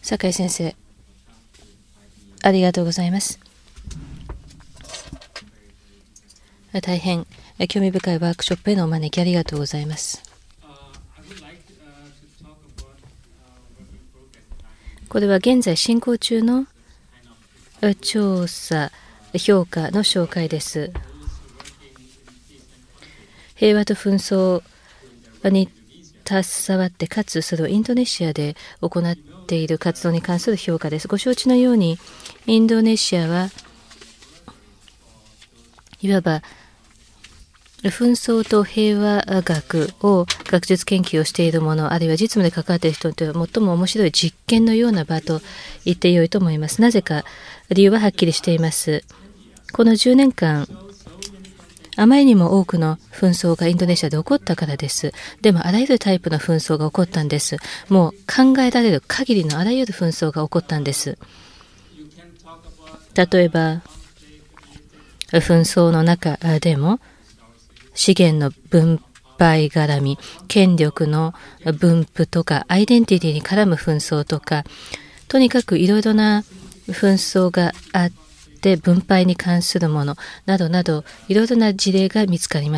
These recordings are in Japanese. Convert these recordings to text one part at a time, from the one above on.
酒井先生、ありがとうございます。大変興味深いワークショップへのお招きありがとうございます。これは現在進行中の調査評価の紹介です。平和と紛争に携わってかつそれをインドネシアで行っている活動に関する評価です。ご承知のようにインドネシアはいわば紛争と平和学を学術研究をしている者、あるいは実務で関わっている人にとっては最も面白い実験のような場と言ってよいと思います。なぜか理由ははっきりしています。この10年間あまりにも多くの紛争がインドネシアで起こったからです。でもあらゆるタイプの紛争が起こったんです。もう考えられる限りのあらゆる紛争が起こったんです。例えば紛争の中でも資源の分配絡み、権力の分布とかアイデンティティに絡む紛争とか、とにかくいろいろな紛争があって分配に関するものなどなどいろいろな事例が見つかります。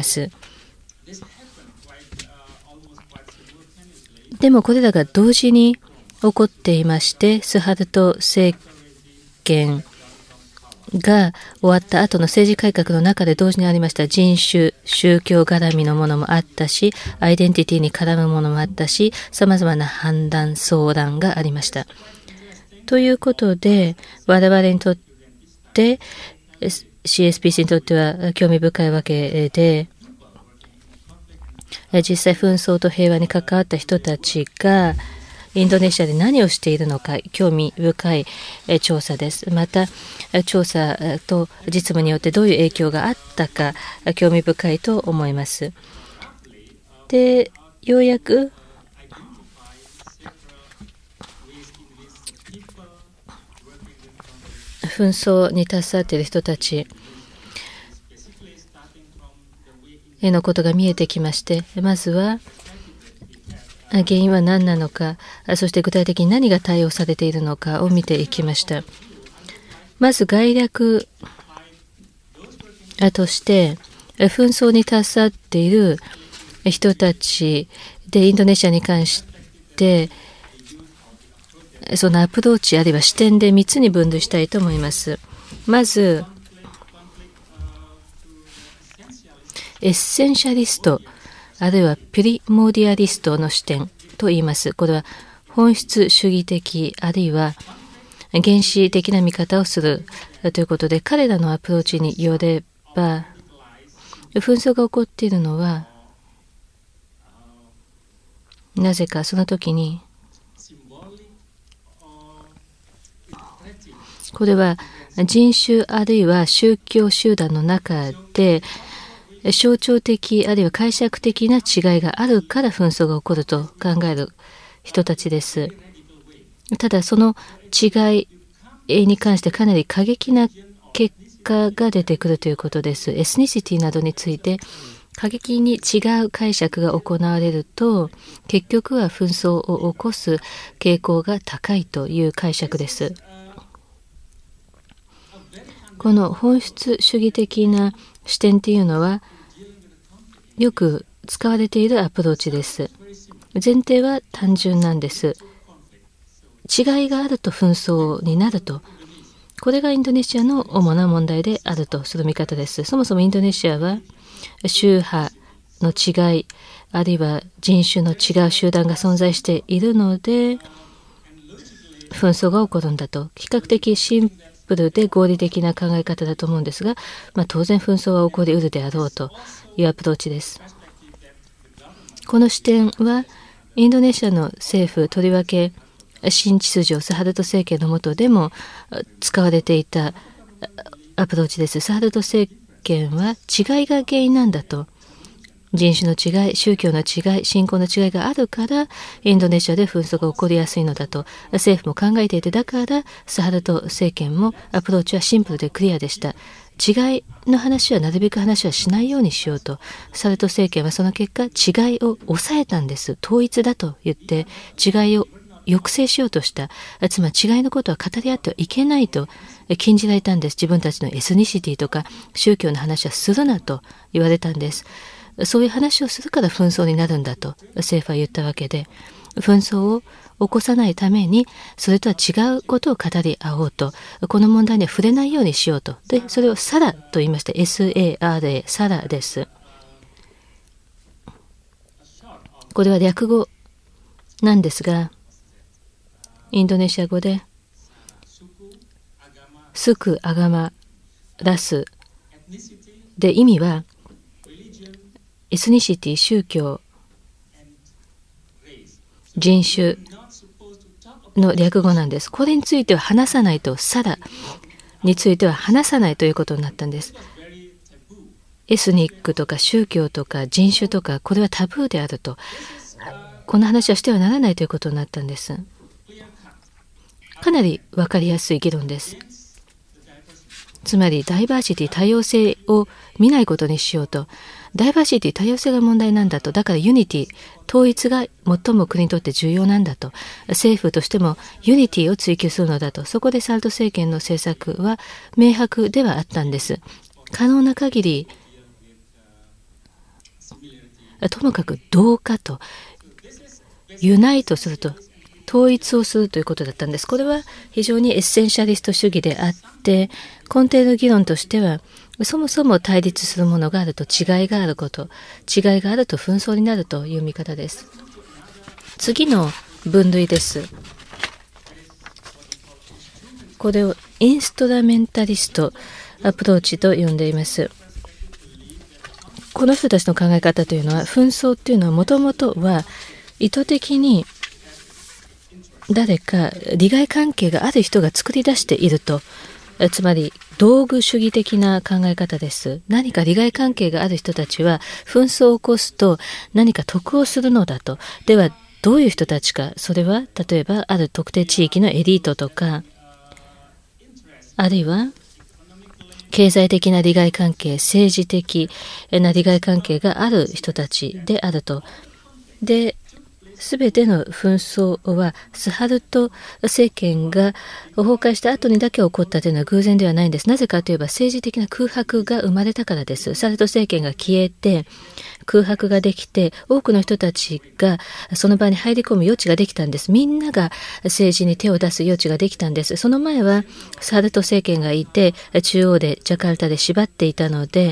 でもこれらが同時に起こっていまして、スハルト政権が終わった後の政治改革の中で同時にありました人種、宗教絡みのものもあったし、アイデンティティに絡むものもあったし、さまざまな判断、相談がありました。ということで、我々にとって、CSPC にとっては興味深いわけで、実際紛争と平和に関わった人たちが、インドネシアで何をしているのか興味深い調査です。また調査と実務によってどういう影響があったか興味深いと思います。で、ようやく紛争に携わっている人たちへのことが見えてきまして、まずは原因は何なのか、そして具体的に何が対応されているのかを見ていきました。まず概略として紛争に携わっている人たちでインドネシアに関してそのアプローチあるいは視点で3つに分類したいと思います。まずエッセンシャリストあるいはプリモディアリストの視点と言います。これは本質主義的あるいは原始的な見方をするということで、彼らのアプローチによれば紛争が起こっているのはなぜかその時にこれは人種あるいは宗教集団の中で象徴的あるいは解釈的な違いがあるから紛争が起こると考える人たちです。ただその違いに関してかなり過激な結果が出てくるということです。エスニシティなどについて過激に違う解釈が行われると結局は紛争を起こす傾向が高いという解釈です。この本質主義的な視点というのはよく使われているアプローチです。前提は単純なんです。違いがあると紛争になると、これがインドネシアの主な問題であるとする見方です。そもそもインドネシアは宗派の違いあるいは人種の違う集団が存在しているので紛争が起こるんだと、比較的シンプルで合理的な考え方だと思うんですが、当然紛争は起こりうるであろうというアプローチです。この視点はインドネシアの政府、とりわけ新秩序スハルト政権の下でも使われていたアプローチです。スハルト政権は違いが原因なんだと、人種の違い、宗教の違い、信仰の違いがあるからインドネシアで紛争が起こりやすいのだと政府も考えていて、だからスハルト政権もアプローチはシンプルでクリアでした。違いの話はなるべく話はしないようにしようと、スハルト政権はその結果違いを抑えたんです。統一だと言って違いを抑制しようとした。つまり違いのことは語り合ってはいけないと禁じられたんです。自分たちのエスニシティとか宗教の話はするなと言われたんです。そういう話をするから紛争になるんだと政府は言ったわけで、紛争を起こさないためにそれとは違うことを語り合おうと、この問題には触れないようにしようと。で、それをサラと言いまして、SARA、サラです。これは略語なんですが、インドネシア語でスク、アガマ、ラスで、意味はエスニシティ、宗教、人種の略語なんです。これについては話さないと、サラについては話さないということになったんです。エスニックとか宗教とか人種とか、これはタブーであると、この話はしてはならないということになったんです。かなり分かりやすい議論です。つまりダイバーシティ、多様性を見ないことにしようと。ダイバーシティ、多様性が問題なんだと。だからユニティ、統一が最も国にとって重要なんだと。政府としてもユニティを追求するのだと。そこでサルト政権の政策は明白ではあったんです。可能な限り、ともかく同化と、ユナイトすると、統一をするということだったんです。これは非常にエッセンシャリスト主義であって、根底の議論としては、そもそも対立するものがあると違いがあること、違いがあると紛争になるという見方です。次の分類です。これをインストラメンタリストアプローチと呼んでいます。この人たちの考え方というのは、紛争というのはもともとは意図的に誰か利害関係がある人が作り出していると。つまり道具主義的な考え方です。何か利害関係がある人たちは紛争を起こすと何か得をするのだと。ではどういう人たちか。それは例えばある特定地域のエリートとか、あるいは経済的な利害関係、政治的な利害関係がある人たちであると。で、すべての紛争はスハルト政権が崩壊した後にだけ起こったというのは偶然ではないんです。なぜかといえば政治的な空白が生まれたからです。スハルト政権が消えて空白ができて、多くの人たちがその場に入り込む余地ができたんです。みんなが政治に手を出す余地ができたんです。その前はスハルト政権がいて、中央でジャカルタで縛っていたので、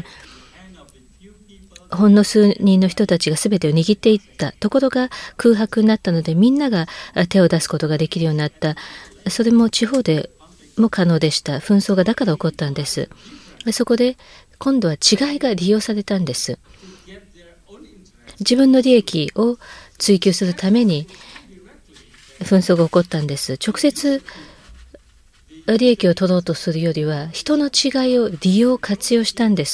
ほんの数人の人たちが全てを握っていったところが空白になったので、みんなが手を出すことができるようになった。それも地方でも可能でした。紛争がだから起こったんです。そこで今度は違いが利用されたんです。自分の利益を追求するために紛争が起こったんです。直接利益を取ろうとするよりは人の違いを利用活用したんです。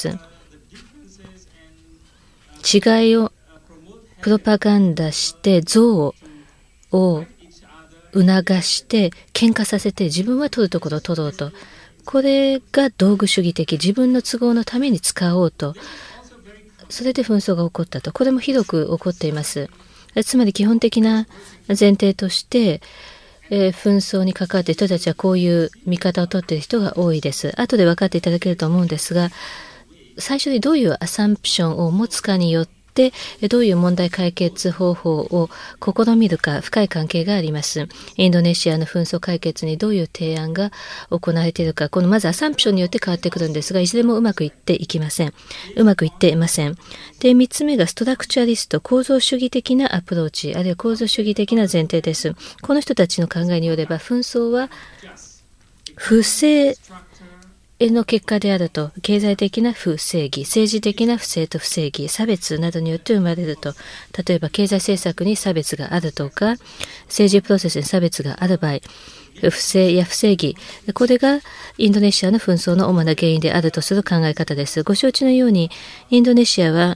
違いをプロパガンダして憎悪を促して喧嘩させて、自分は取るところを取ろうと。これが道具主義的、自分の都合のために使おうと。それで紛争が起こったと。これもひどく起こっています。つまり基本的な前提として、紛争に関わっている人たちはこういう見方を取っている人が多いです。後で分かっていただけると思うんですが、最初にどういうアサンプションを持つかによってどういう問題解決方法を試みるか、深い関係があります。インドネシアの紛争解決にどういう提案が行われているか、このまずアサンプションによって変わってくるんですが、いずれもうまくいっていません。で、3つ目がストラクチャリスト、構造主義的なアプローチ、あるいは構造主義的な前提です。この人たちの考えによれば、紛争は不正の結果であると。経済的な不正義、政治的な不正と不正義、差別などによって生まれると。例えば経済政策に差別があるとか、政治プロセスに差別がある場合、不正や不正義、これがインドネシアの紛争の主な原因であるとする考え方です。ご承知のように、インドネシアは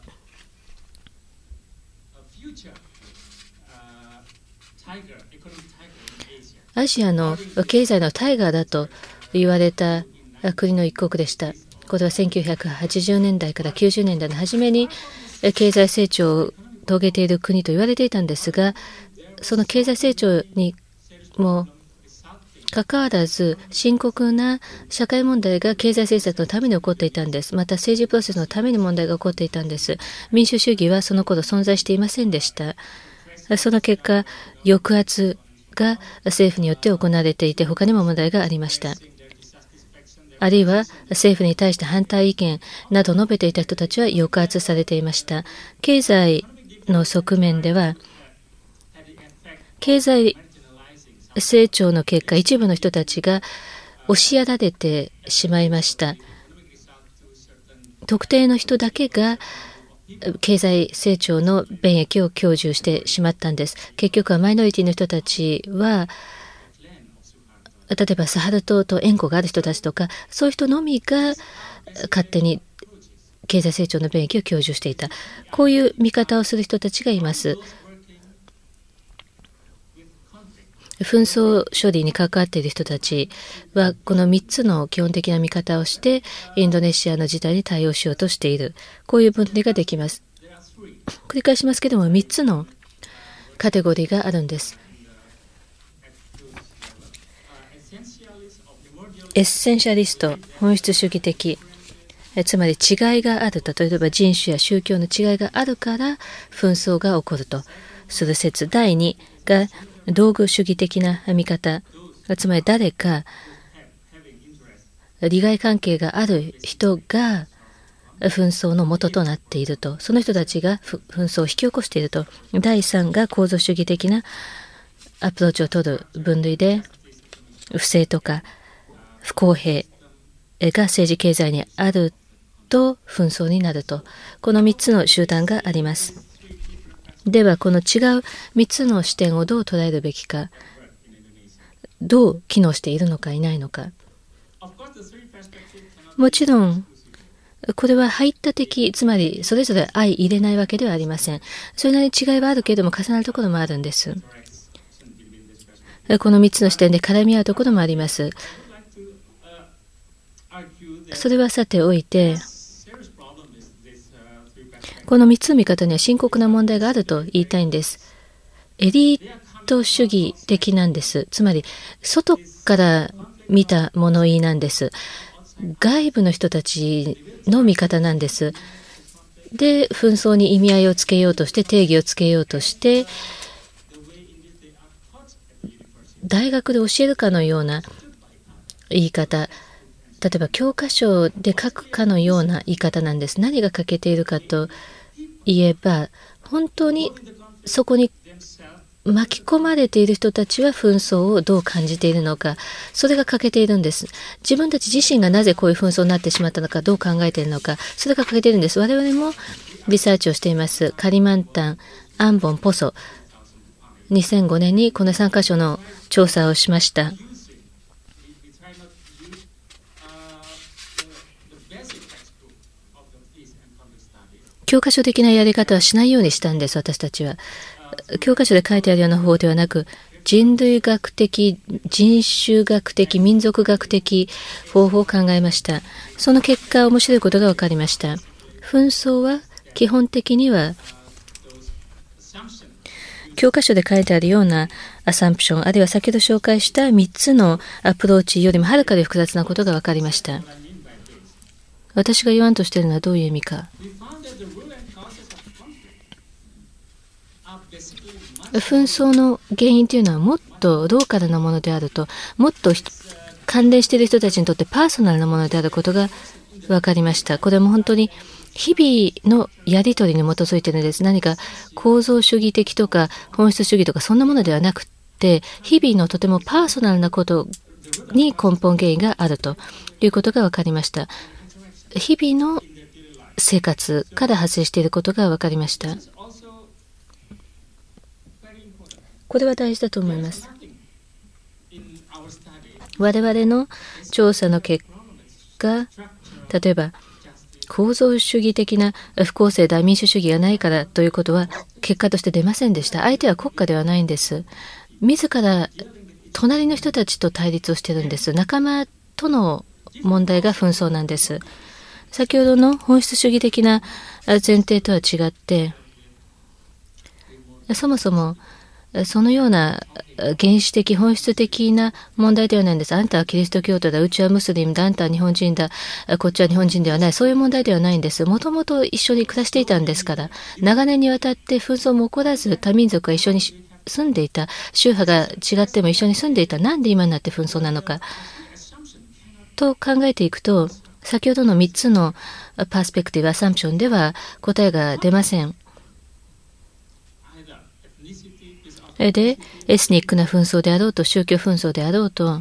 アジアの経済のタイガーだと言われた国の一国でした。これは1980年代から90年代の初めに経済成長を遂げている国と言われていたんですが、 その経済成長にもかかわらず深刻な社会問題が経済政策のために起こっていたんです。また政治プロセスのために問題が起こっていたんです。民主主義はその頃存在していませんでした。その結果、抑圧が政府によって行われていて、他にも問題がありました。あるいは政府に対して反対意見など述べていた人たちは抑圧されていました。経済の側面では、経済成長の結果、一部の人たちが押しやられてしまいました。特定の人だけが経済成長の便益を享受してしまったんです。結局はマイノリティの人たちは、例えばサハル島と縁故がある人たちとか、そういう人のみが勝手に経済成長の便益を享受していた。こういう見方をする人たちがいます。紛争処理に関わっている人たちはこの3つの基本的な見方をしてインドネシアの事態に対応しようとしている。こういう分類ができます。繰り返しますけれども、3つのカテゴリーがあるんです。エッセンシャリスト、本質主義的、つまり違いがあると、例えば人種や宗教の違いがあるから紛争が起こるとする説。第2が道具主義的な見方、つまり誰か利害関係がある人が紛争の元となっていると、その人たちが紛争を引き起こしていると。第3が構造主義的なアプローチを取る分類で、不正とか不公平が政治経済にあると紛争になると。この3つの集団があります。ではこの違う3つの視点をどう捉えるべきか、どう機能しているのかいないのか。もちろんこれは排他的、つまりそれぞれ相入れないわけではありません。それなりに違いはあるけれども重なるところもあるんです。この3つの視点で絡み合うところもあります。それはさておいて、この3つの見方には深刻な問題があると言いたいんです。エリート主義的なんです。つまり外から見た物言いなんです。外部の人たちの見方なんです。で、紛争に意味合いをつけようとして、定義をつけようとして、大学で教えるかのような言い方、例えば教科書で書くかのような言い方なんです。何が欠けているかといえば、本当にそこに巻き込まれている人たちは紛争をどう感じているのか、それが欠けているんです。自分たち自身がなぜこういう紛争になってしまったのか、どう考えているのか、それが欠けているんです。我々もリサーチをしています。カリマンタン、アンボン、ポソ、2005年にこの3カ所の調査をしました。教科書的なやり方はしないようにしたんです。私たちは教科書で書いてあるような方法ではなく、人類学的、人種学的、民族学的方法を考えました。その結果、面白いことが分かりました。紛争は基本的には教科書で書いてあるようなアサンプション、あるいは先ほど紹介した3つのアプローチよりもはるかに複雑なことが分かりました。私が言わんとしているのはどういう意味か。紛争の原因というのはもっとローカルなものであると、もっと関連している人たちにとってパーソナルなものであることが分かりました。これも本当に日々のやり取りに基づいているのです。何か構造主義的とか本質主義とかそんなものではなくて、日々のとてもパーソナルなことに根本原因があるということが分かりました。日々の生活から発生していることが分かりました。これは大事だと思います。我々の調査の結果、例えば構造主義的な不公正大民主主義がないからということは結果として出ませんでした。相手は国家ではないんです。自ら隣の人たちと対立をしているんです。仲間との問題が紛争なんです。先ほどの本質主義的な前提とは違って、そもそもそのような原始的本質的な問題ではないんです。あんたはキリスト教徒だ、うちはムスリムだ、あんたは日本人だ、こっちは日本人ではない、そういう問題ではないんです。もともと一緒に暮らしていたんですから、長年にわたって紛争も起こらず多民族が一緒に住んでいた、宗派が違っても一緒に住んでいた、なんで今になって紛争なのかと考えていくと、先ほどの3つのパースペクティブ、アサンプションでは答えが出ません。で、エスニックな紛争であろうと、宗教紛争であろうと、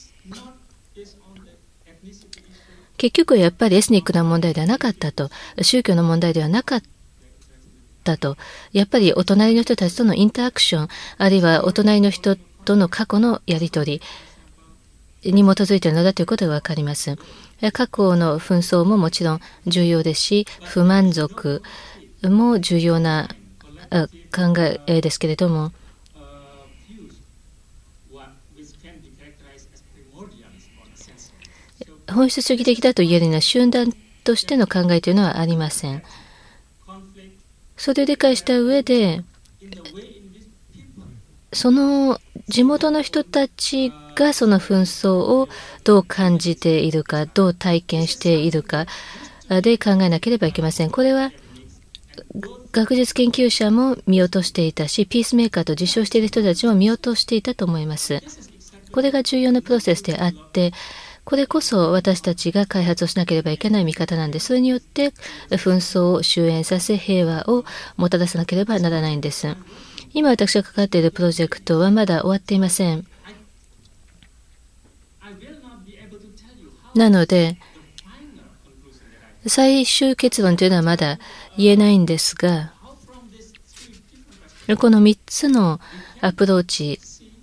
結局はやっぱりエスニックな問題ではなかったと、宗教の問題ではなかったと、やっぱりお隣の人たちとのインタラクション、あるいはお隣の人との過去のやり取りに基づいているのだということがわかります。過去の紛争ももちろん重要ですし、不満足も重要な考えですけれども、本質主義的だと言えるような集団としての考えというのはありません。それを理解した上で、その地元の人たちがその紛争をどう感じているか、どう体験しているかで考えなければいけません。これは学術研究者も見落としていたし、ピースメーカーと自称している人たちも見落としていたと思います。これが重要なプロセスであって、これこそ私たちが開発をしなければいけない見方なんです。それによって紛争を終焉させ、平和をもたらさなければならないんです。今私が関わっているプロジェクトはまだ終わっていません。なので、最終結論というのはまだ言えないんですが、この3つのアプローチ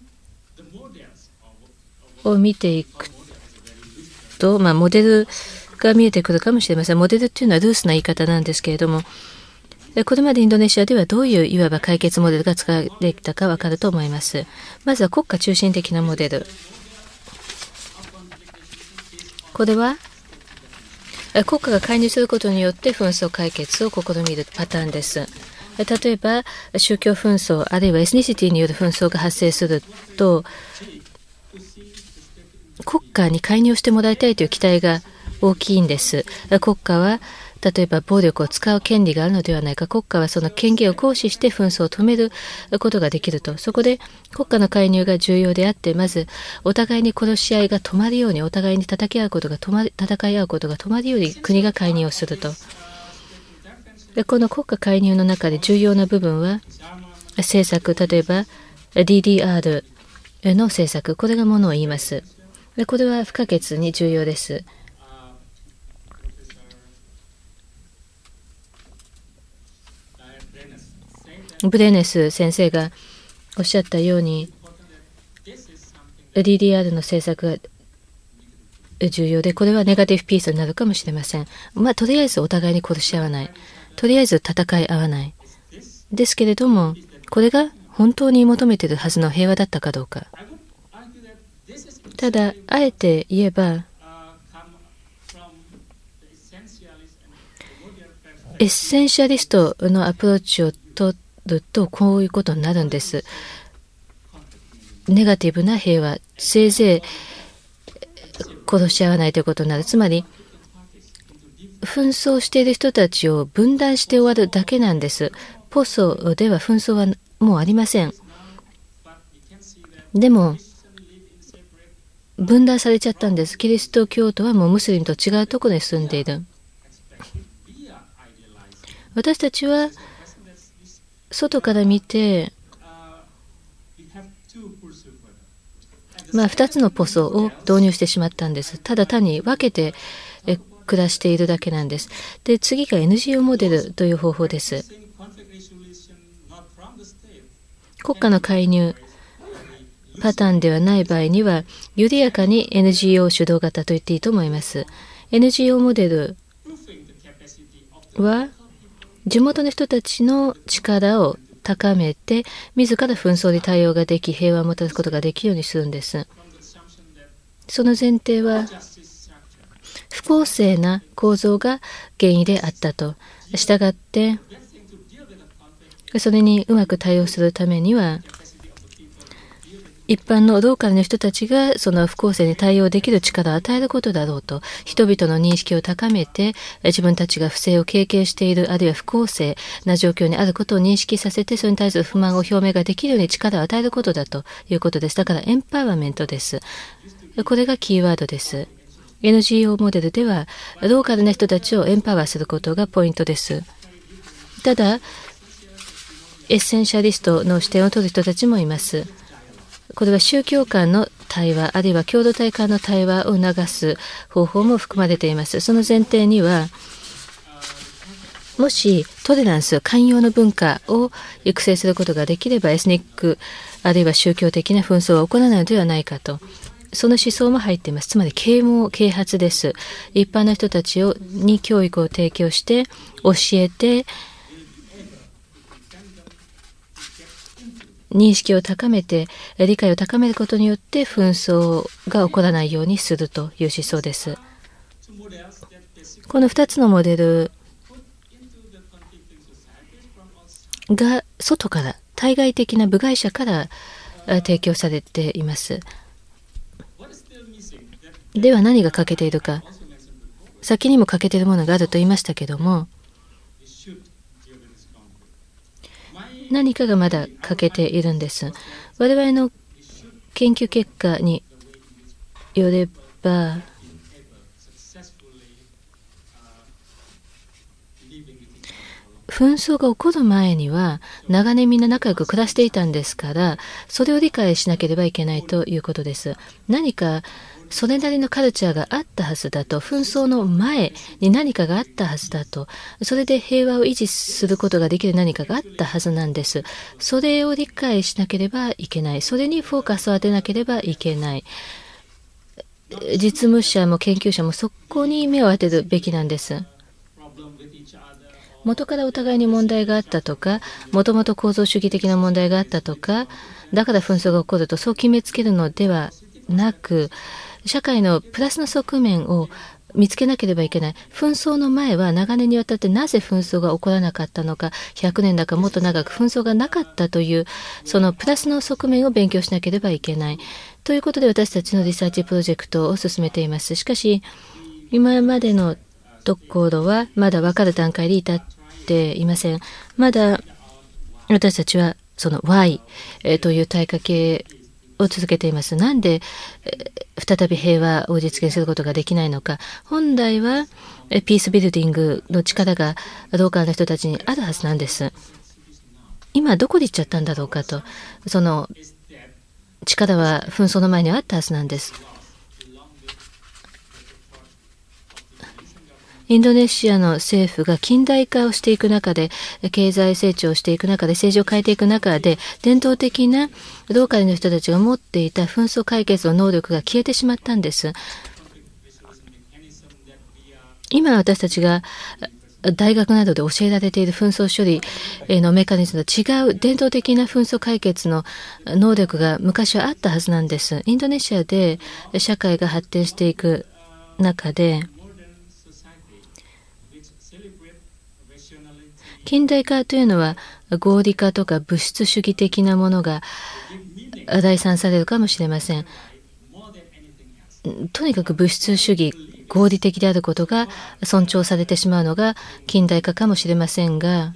を見ていくと、モデルが見えてくるかもしれません。モデルというのはルースな言い方なんですけれども、これまでインドネシアではどういういわば解決モデルが使われてきたかわかると思います。まずは国家中心的なモデル。これは国家が介入することによって紛争解決を試みるパターンです。例えば宗教紛争あるいはエスニシティによる紛争が発生すると、国家に介入してもらいたいという期待が大きいんです。国家は例えば暴力を使う権利があるのではないか、国家はその権限を行使して紛争を止めることができると。そこで国家の介入が重要であって、まずお互いに殺し合いが止まるように、お互いに戦い合うことが止まるように国が介入をすると。でこの国家介入の中で重要な部分は政策、例えば DDR の政策、これがものを言います。でこれは不可欠に重要です。ブレネス先生がおっしゃったように DDR の政策が重要で、これはネガティブピースになるかもしれません。とりあえずお互いに殺し合わない、とりあえず戦い合わないですけれども、これが本当に求めているはずの平和だったかどうか。ただあえて言えば、エッセンシャリストのアプローチを取るとこういうことになるんです。ネガティブな平和、せいぜい殺し合わないということになる。つまり紛争している人たちを分断して終わるだけなんです。ポソでは紛争はもうありません。でも分断されちゃったんです。キリスト教徒はもうムスリムと違うところに住んでいる。私たちは外から見て2つのポソを導入してしまったんです。ただ単に分けて暮らしているだけなんです。で、次が NGO モデルという方法です。国家の介入パターンではない場合には、緩やかに NGO 主導型と言っていいと思います。NGO モデルは地元の人たちの力を高めて、自ら紛争に対応ができ、平和をもたらすことができるようにするんです。その前提は不公正な構造が原因であったと。したがってそれにうまく対応するためには一般のローカルの人たちがその不公正に対応できる力を与えることだろうと、人々の認識を高めて、自分たちが不正を経験している、あるいは不公正な状況にあることを認識させて、それに対する不満を表明ができるように力を与えることだということです。だからエンパワーメントです。これがキーワードです。NGO モデルではローカルな人たちをエンパワーすることがポイントです。ただエッセンシャリストの視点を取る人たちもいます。これは宗教間の対話、あるいは共同体間の対話を促す方法も含まれています。その前提には、もしトレランス、寛容の文化を育成することができれば、エスニックあるいは宗教的な紛争は起こらないのではないかと、その思想も入っています。つまり啓蒙、啓発です。一般の人たちに教育を提供して教えて、認識を高めて、理解を高めることによって紛争が起こらないようにするという思想です。この2つのモデルが外から、対外的な部外者から提供されています。では何が欠けているか。先にも欠けているものがあると言いましたけども、何かがまだ欠けているんです。我々の研究結果によれば、紛争が起こる前には長年みんな仲良く暮らしていたんですから、それを理解しなければいけないということです。何かそれなりのカルチャーがあったはずだと、紛争の前に何かがあったはずだと、それで平和を維持することができる何かがあったはずなんです。それを理解しなければいけない。それにフォーカスを当てなければいけない。実務者も研究者もそこに目を当てるべきなんです。元からお互いに問題があったとか、もともと構造主義的な問題があったとか、だから紛争が起こるとそう決めつけるのではなく、社会のプラスの側面を見つけなければいけない。紛争の前は長年にわたってなぜ紛争が起こらなかったのか、100年だかもっと長く紛争がなかったという、そのプラスの側面を勉強しなければいけない。ということで私たちのリサーチプロジェクトを進めています。しかし、今までのところはまだ分かる段階に至っていません。まだ私たちはその Y という対価系を続けています。なんで再び平和を実現することができないのか。本来はピースビルディングの力がローカルな人たちにあるはずなんです。今どこに行っちゃったんだろうかと。その力は紛争の前にあったはずなんです。インドネシアの政府が近代化をしていく中で、経済成長をしていく中で、政治を変えていく中で、伝統的なローカルの人たちが持っていた紛争解決の能力が消えてしまったんです。今私たちが大学などで教えられている紛争処理のメカニズムと違う伝統的な紛争解決の能力が昔はあったはずなんです。インドネシアで社会が発展していく中で、近代化というのは合理化とか物質主義的なものが第三されるかもしれません。とにかく物質主義、合理的であることが尊重されてしまうのが近代化かもしれませんが、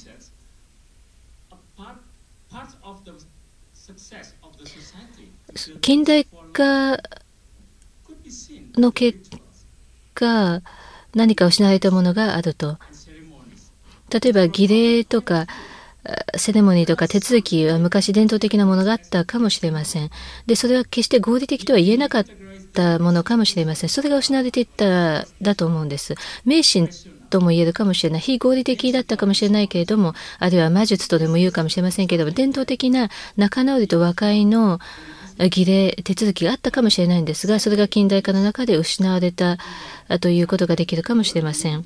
近代化の結果、何か失われたものがあると。例えば儀礼とかセレモニーとか手続きは昔伝統的なものがあったかもしれません。で、それは決して合理的とは言えなかったものかもしれません。それが失われていったらだと思うんです。迷信とも言えるかもしれない。非合理的だったかもしれないけれども、あるいは魔術とでも言うかもしれませんけれども、伝統的な仲直りと和解の儀礼手続きがあったかもしれないんですが、それが近代化の中で失われたということができるかもしれません。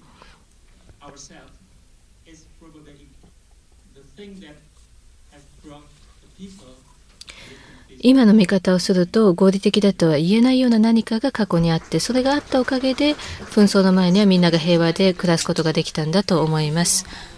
今の見方をすると合理的だとは言えないような何かが過去にあって、それがあったおかげで紛争の前にはみんなが平和で暮らすことができたんだと思います。